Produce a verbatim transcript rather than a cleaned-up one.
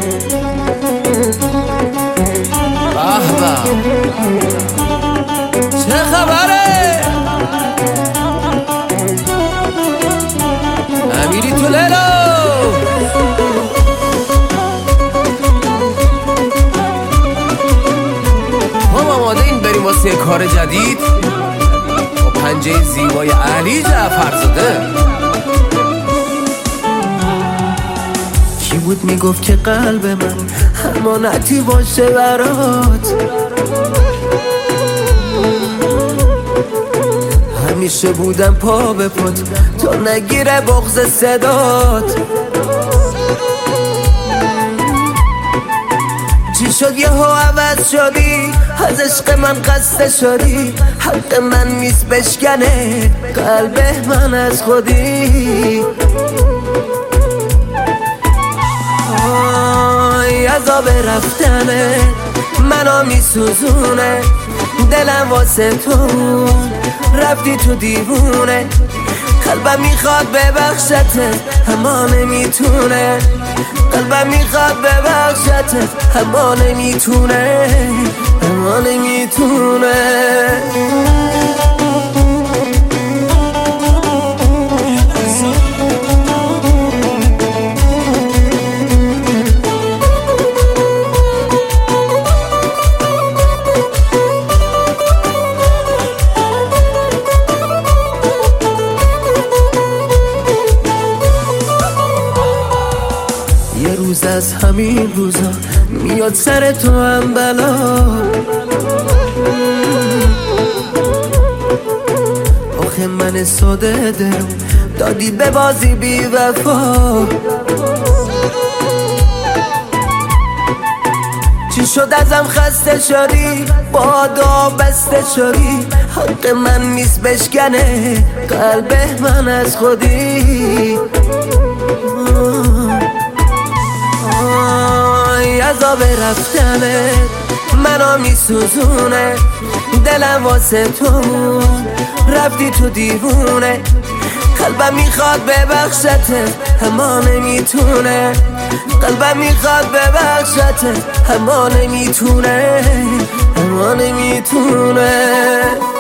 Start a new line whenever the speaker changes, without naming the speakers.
چه خبره؟ امیری تو لیلا هم آماده این بریم واسه کار جدید با پنجه زیبای علی جعفرزاده. کی بود میگفت که قلب من امانتی باشه برات؟ همیشه بودم پا به پات تا نگیره بغض صدات. چی شد یهو عوض شدی؟ از عشق من قصد شدی؟ حق من نیست بشکنه قلب من از خودی. آی عذاب رفتنه منو میسوزونه، دلم واسه تو رفتی تو دیوونه. قلبم میخواد ببخشته اما نمیتونه، قلبم میخواد ببخشته اما نمیتونه، اما نمیتونه. یه روز از همین روزا میاد سر تو هم بلا، آخه من ساده دلم دادی به بازی بی وفا. چی شد ازم خسته شدی؟ بادا بسته شدی؟ حق من نیست بشکنه قلب من از خودی. عذاب رفتنه منو میسوزونه، دلم واسه تو رفتی تو دیوونه. قلبم میخواد ببخشته اما نمیتونه، قلبم میخواد ببخشته اما نمیتونه، اما نمیتونه.